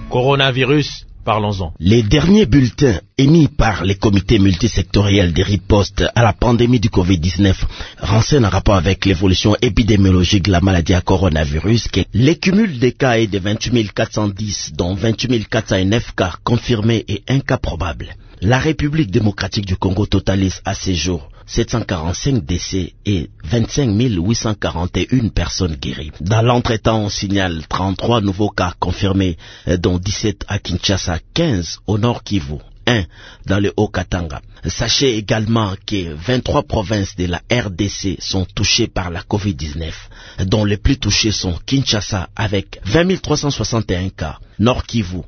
Coronavirus, parlons-en. Les derniers bulletins émis par les comités multisectoriels de riposte à la pandémie du Covid-19 renseignent en rapport avec l'évolution épidémiologique de la maladie à coronavirus que les cumuls des cas est de 28 410, dont 28 409 cas confirmés et un cas probable. La République démocratique du Congo totalise à ce jour 745 décès et 25 841 personnes guéries. Dans l'entretemps, on signale 33 nouveaux cas confirmés, dont 17 à Kinshasa, 15 au Nord Kivu, 1 dans le Haut-Katanga. Sachez également que 23 provinces de la RDC sont touchées par la Covid-19, dont les plus touchées sont Kinshasa avec 20 361 cas, Nord Kivu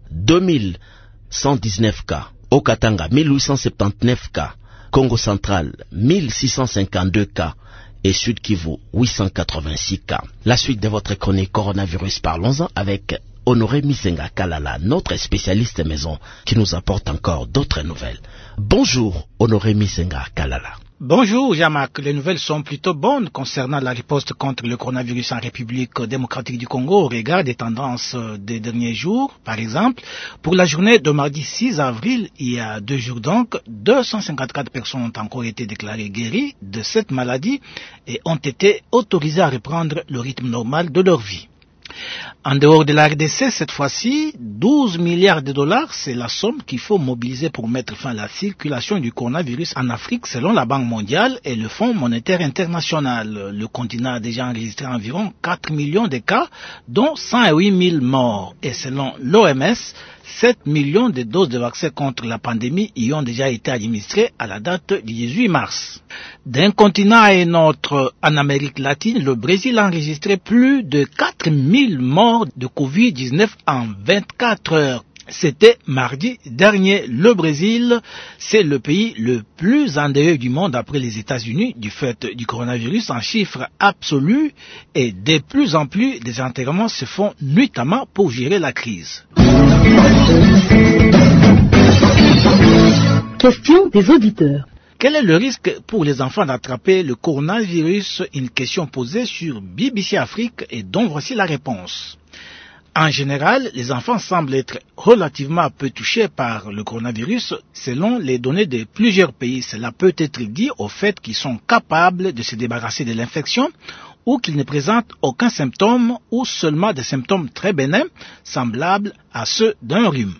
2119 cas, Haut-Katanga 1879 cas, Congo central 1652 cas et Sud Kivu 886 cas. La suite de votre chronique Coronavirus, parlons-en avec Honoré Misenga Kalala, notre spécialiste maison qui nous apporte encore d'autres nouvelles. Bonjour Honoré Misenga Kalala. Bonjour Jean-Marc, les nouvelles sont plutôt bonnes concernant la riposte contre le coronavirus en République démocratique du Congo au regard des tendances des derniers jours. Par exemple, pour la journée de mardi 6 avril, il y a 2 jours donc, 254 personnes ont encore été déclarées guéries de cette maladie et ont été autorisées à reprendre le rythme normal de leur vie. En dehors de la RDC, cette fois-ci, 12 milliards de dollars, c'est la somme qu'il faut mobiliser pour mettre fin à la circulation du coronavirus en Afrique selon la Banque mondiale et le Fonds monétaire international. Le continent a déjà enregistré environ 4 millions de cas, dont 108 000 morts. Et selon l'OMS, 7 millions de doses de vaccins contre la pandémie y ont déjà été administrées à la date du 18 mars. D'un continent à un autre, en Amérique latine, le Brésil a enregistré plus de 4 000 morts de Covid-19 en 24 heures. C'était mardi dernier. Le Brésil, c'est le pays le plus endeuillé du monde après les États-Unis du fait du coronavirus en chiffres absolus et de plus en plus des enterrements se font nuitamment pour gérer la crise. Question des auditeurs. Quel est le risque pour les enfants d'attraper le coronavirus? Une question posée sur BBC Afrique et dont voici la réponse. En général, les enfants semblent être relativement peu touchés par le coronavirus selon les données de plusieurs pays. Cela peut être dû au fait qu'ils sont capables de se débarrasser de l'infection ou qu'ils ne présentent aucun symptôme ou seulement des symptômes très bénins semblables à ceux d'un rhume.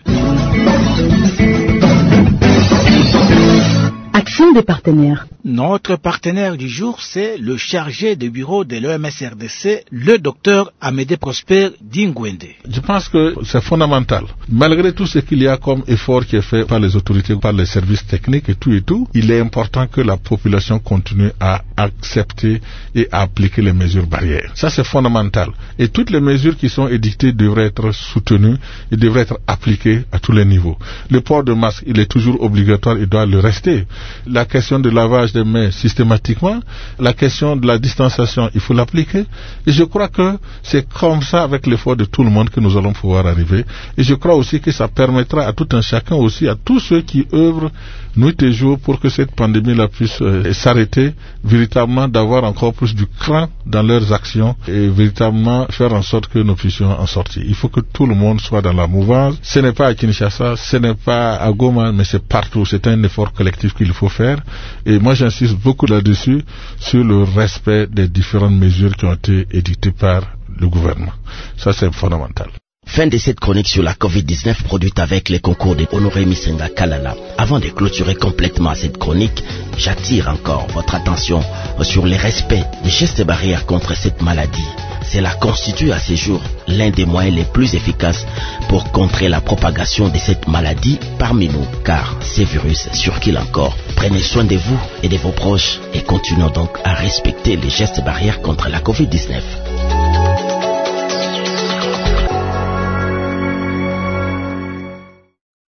Action des partenaires. Notre partenaire du jour, c'est le chargé de bureau de l'OMS-RDC, le docteur Amédée Prosper Dingwende. Je pense que c'est fondamental. Malgré tout ce qu'il y a comme effort qui est fait par les autorités, par les services techniques et tout, il est important que la population continue à accepter et à appliquer les mesures barrières. Ça, c'est fondamental. Et toutes les mesures qui sont édictées devraient être soutenues et devraient être appliquées à tous les niveaux. Le port de masque, il est toujours obligatoire, il doit le rester. La question de lavage des mains systématiquement, la question de la distanciation, il faut l'appliquer. Et je crois que c'est comme ça, avec l'effort de tout le monde, que nous allons pouvoir arriver. Et je crois aussi que ça permettra à tout un chacun aussi, à tous ceux qui œuvrent nuit et jour pour que cette pandémie-là puisse s'arrêter, véritablement d'avoir encore plus du cran dans leurs actions et véritablement faire en sorte que nous puissions en sortir. Il faut que tout le monde soit dans la mouvance. Ce n'est pas à Kinshasa, ce n'est pas à Goma, mais c'est partout. C'est un effort collectif qu'il faut faire. Et moi, j'insiste beaucoup là-dessus, sur le respect des différentes mesures qui ont été édictées par le gouvernement. Ça, c'est fondamental. Fin de cette chronique sur la Covid-19 produite avec les concours de Honoré Misenga Kalala. Avant de clôturer complètement cette chronique, j'attire encore votre attention sur le respect des gestes barrières contre cette maladie. Cela constitue à ce jour l'un des moyens les plus efficaces pour contrer la propagation de cette maladie parmi nous, car ces virus circulent encore. Prenez soin de vous et de vos proches et continuons donc à respecter les gestes barrières contre la Covid-19.